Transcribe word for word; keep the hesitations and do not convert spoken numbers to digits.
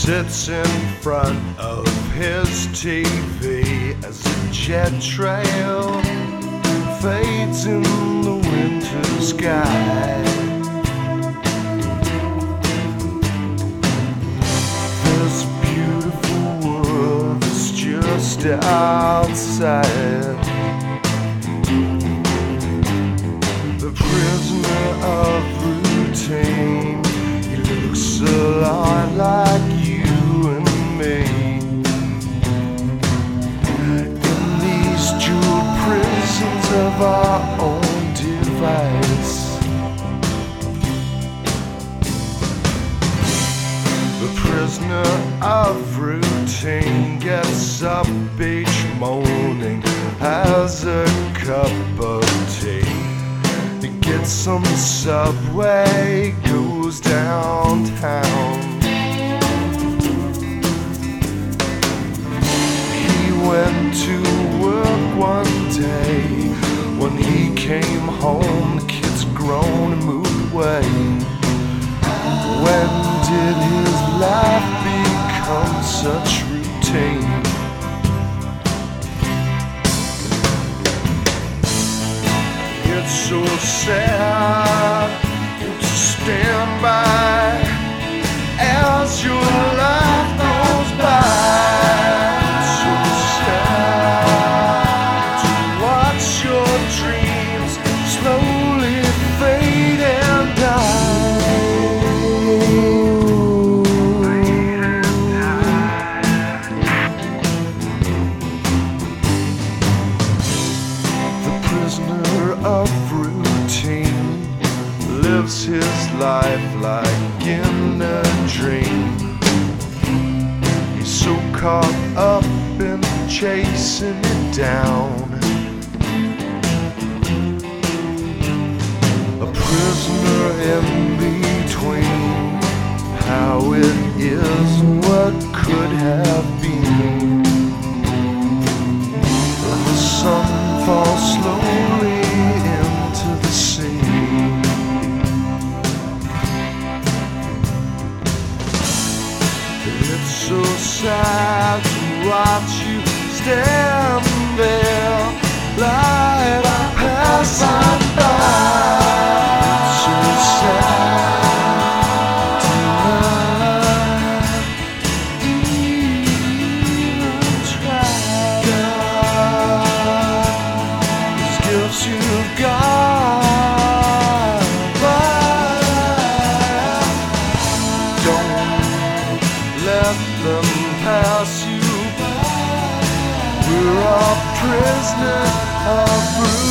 sits in front of his T V as a jet trail fades in the winter sky. This beautiful world is just outside. The prisoner of routine, he looks a lot like you and me. In these jeweled prisons of our own device, the prisoner of routine gets up each morning, has a cup of tea. He gets on the subway, goes downtown. He went to work one day. When he came home, the kid's grown and moved away. When did his life become such routine? It's so sad to stand by as your life goes by. It's so sad to watch your dreams slowly fade and die. The prisoner of routine lives his life like in a dream. He's so caught up in chasing it down. A prisoner in between how it is and what could have been. And the sun falls slowly into the sea. It's so sad to watch you stand there, light passing by. It's so sad to not even try. God, these gifts you've got, but don't let them pass you by. We're all prisoners of routine.